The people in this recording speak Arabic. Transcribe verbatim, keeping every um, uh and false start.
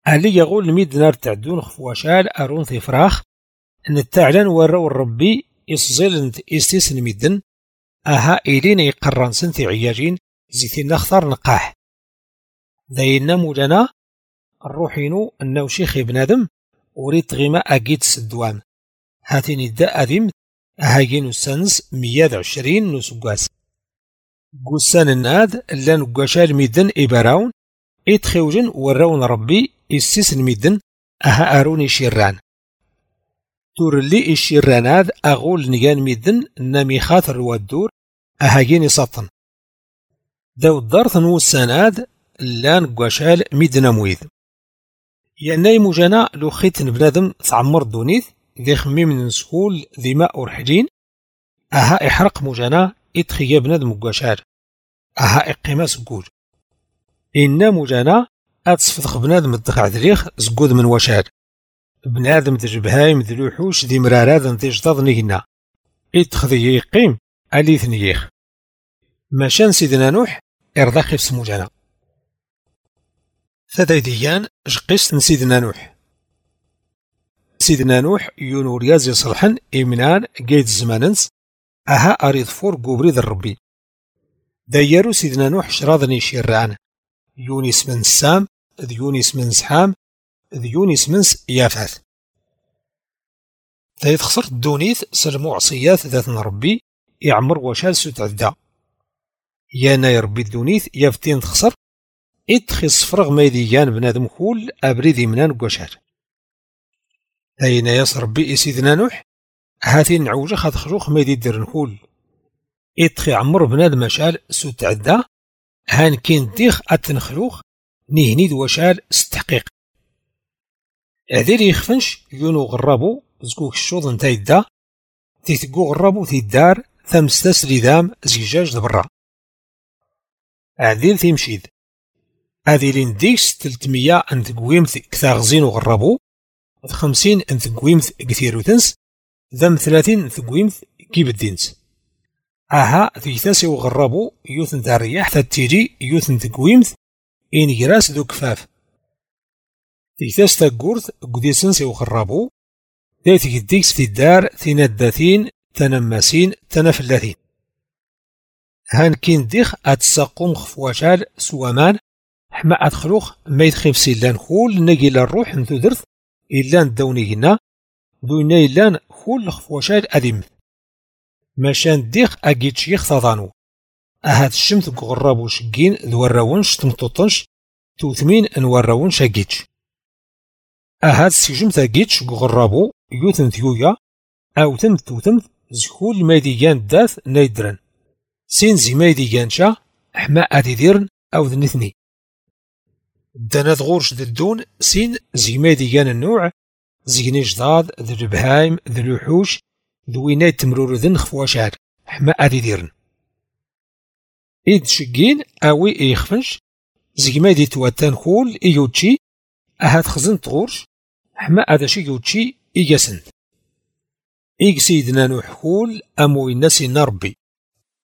أهلي يقول الميد نار تعدون خفواشال أرون في فراخ أن التعلن وراو الربي يصزيل انت إستيس الميدن أها إلين يقرن سنتي عياجين زيتين نختار نقاح ذاينا مولانا الروحينو أنه شيخ ابن آدم وريت غيما أجيد سدوان هاتين الداء أدم أهاجين السنس مياد عشرين نسقاس قسان الناد اللان قشال ميدن إبراون إتخوجن وراون ربي إستيس الميدن أها أروني شيران تور اللي الشيراناد أغول نيان ميدن نامي خاطر والدور أهاجين سطن داو الدارث نوساناد اللان قشال ميدنا مويد يعني مجانا لو خيتن بنادم تعمر دونيث ذي خميم نسكول ذي ماء ورحجين أها إحرق مجانا إتخي بنادم قشال أها إقيمة سكول إنا مجانا أتصفثق بنادم الدخع ذريخ زقود من وشال بنادم ذي بهايم ذي لوحوش ذي مراراد ذي جداد نينا إتخذي يقيم أليث نيخ ماشان سيدنا نوح إرضاقي في سموجانا ثديديان جقيست سيدنا نوح سيدنا نوح يونو رياز يصلحن إمنان قيد الزماننس أها أريد فور قبريد الربي دايرو سيدنا نوح شراضني شيران يونس من سام ذ يونس من سحام ذ يونس من يافث ذا خسرت دونيث سلمعصيات ذات ربي يعمر وشال ستعدا يانا يربي الدونيث يفتين تخسر إدخي صفرغ ميديان بنادم كول أبريدي منان قشار أين ياس ربي سيدنا نوح هاتين نعوجة خاد خجوخ ميدي درن كول إدخي عمر بنادم مشال ستعدا هان كين ديخ أتنخلوخ نهنيد وشال ستحقيق أذير يخفنش يونو غرابو زكوك الشوط نتايدا تيتقو غرابو تيدار ثمستاس لذام زجاج دبرا أذير تيمشيد هذه لنديكس تلتمية أنت قويمت كثاغزين وغرابو خمسين أنت قويمت كثير وتنس ذم ثلاثين أنت قويمت كيب الدينس أها ثيثاسي وغرابو يوثن تاريح تتيجي يوثن تقويمت إن جراس ذو كفاف ثيثاس تقورث قديسنسي وغرابو ذات الديكس في الدار ثنادثين تنماسين تنفلاثين هان كين ديخ أتساقوم خفواشال سوامان حما أدخلوخ ما يدخيف سيلان خول نجي الروح نثو درث إلان دونينا دوينا إلان خول خفواشال أديم ماشان ديخ أجيت شيخ ثضانو أهات الشمت غرابو شقين ذوراونش تمطوطنش توثمين انوراونش أجيتش أهات سيجمت أجيتش غرابو يوثن ثيويا أو ثمت توثمت زخول ميديان داث نايدرن سين زي ميديان شا حما أديديرن أو ذنثني دانا ذغورش ددون سين زي ميديان النوع زيني جداد ذي البهايم ذي الوحوش ذويناي تمرور ذن خفواشار حما أديديرن إيد شقين أوي إيخفنش زي ميدي تواتان خول إيوتشي أهات خزن تغورش حما أداشي يوتشي إيجاسن إيج سيدنا نوح خول أمو الناس نربي